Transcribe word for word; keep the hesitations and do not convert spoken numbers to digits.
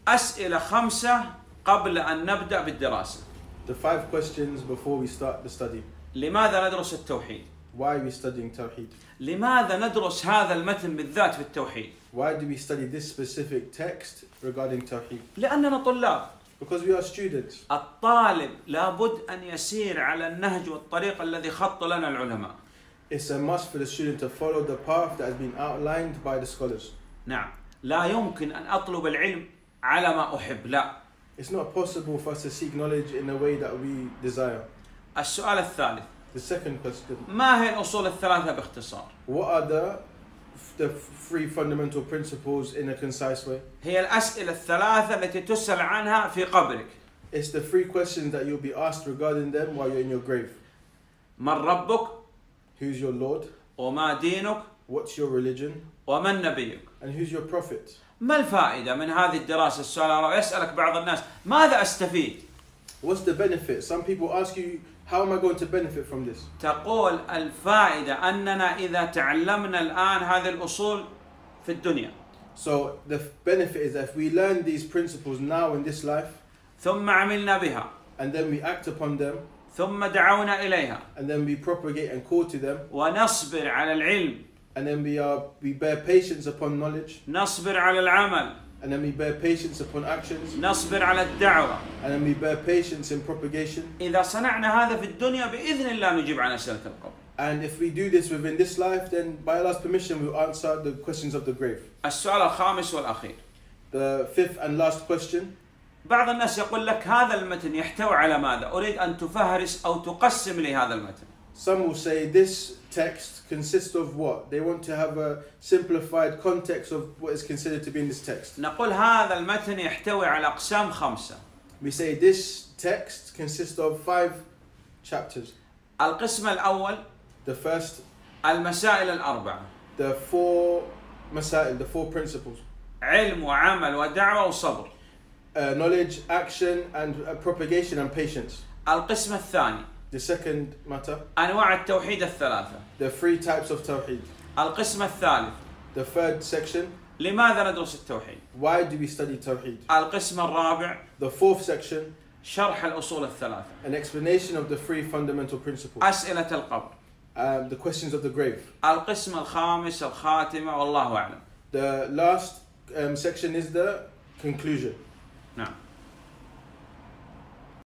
أسئلة خمسة قبل أن نبدأ بالدراسة. The five questions before we start the study. لماذا ندرس التوحيد؟ Why are we studying Tawheed? لماذا ندرس هذا المتن بالذات في التوحيد؟ Why do we study this specific text regarding Tawheed? لأننا طلاب. Because we are students. الطالب لابد أن يسير على النهج والطريق الذي خط لنا العلماء. It's a must for the student to follow the path that has been outlined by the scholars. نعم. لا يمكن أن أطلب العلم على ما أحب. لا. It's not possible for us to seek knowledge in a way that we desire. السؤال الثالث. The second question. ما هي الأصول الثلاثة باختصار؟ What are the the three fundamental principles in a concise way? هي الأسئلة الثلاثة التي تسأل عنها في قبرك. It's the three questions that you'll be asked regarding them while you're in your grave. من ربك؟ Who's your Lord? وما دينك؟ What's your religion? ومن نبيك؟ And who's your prophet? ما الفائدة من هذه الدراسة؟ السؤال يسألك بعض الناس ماذا أستفيد؟ What's the benefit? Some people ask you, how am I going to benefit from this? تقول الفائدة أننا إذا تعلمنا الآن هذه الأصول في الدنيا. So the benefit is that if we learn these principles now in this life, ثم عملنا بها. and then we act upon them, ثم دعونا إليها. and then we propagate and call to them, ونصبر على العلم. and then we are we bear patience upon knowledge, نصبر على العمل. and then we bear patience upon actions, نصبر على الدعوة. and then we bear patience in propagation. إذا صنعنا هذا في الدنيا بإذن الله نجيب عن أسئلة القبر. And if we do this within this life, then by Allah's permission we'll answer the questions of the grave. السؤال الخامس والأخير. The fifth and last question. بعض الناس يقول لك هذا المتن يحتوي على ماذا؟ أريد أن تفهرس أو تقسم لي هذا المتن. Some will say this text consists of what? They want to have a simplified context of what is considered to be in this text. نقول هذا المتن يحتوي على أقسام خمسة. We say this text consists of five chapters. القسم الأول The first, المسائل الأربعة. the four masail, the four principles. علم وعمل ودعوة وصبر. Uh, knowledge, action, and uh, propagation and patience. القسم الثاني The second matter, أنواع التوحيد الثلاثة. the three types of Tawheed. القسم الثالث The third section, لماذا ندرس التوحيد؟ why do we study Tawheed? القسم الرابع The fourth section, شرح الأصول الثلاثة. an explanation of the three fundamental principles. أسئلة القبر. Um, the questions of the grave. القسم الخامس الخاتمة والله أعلم. The last um, section is the conclusion.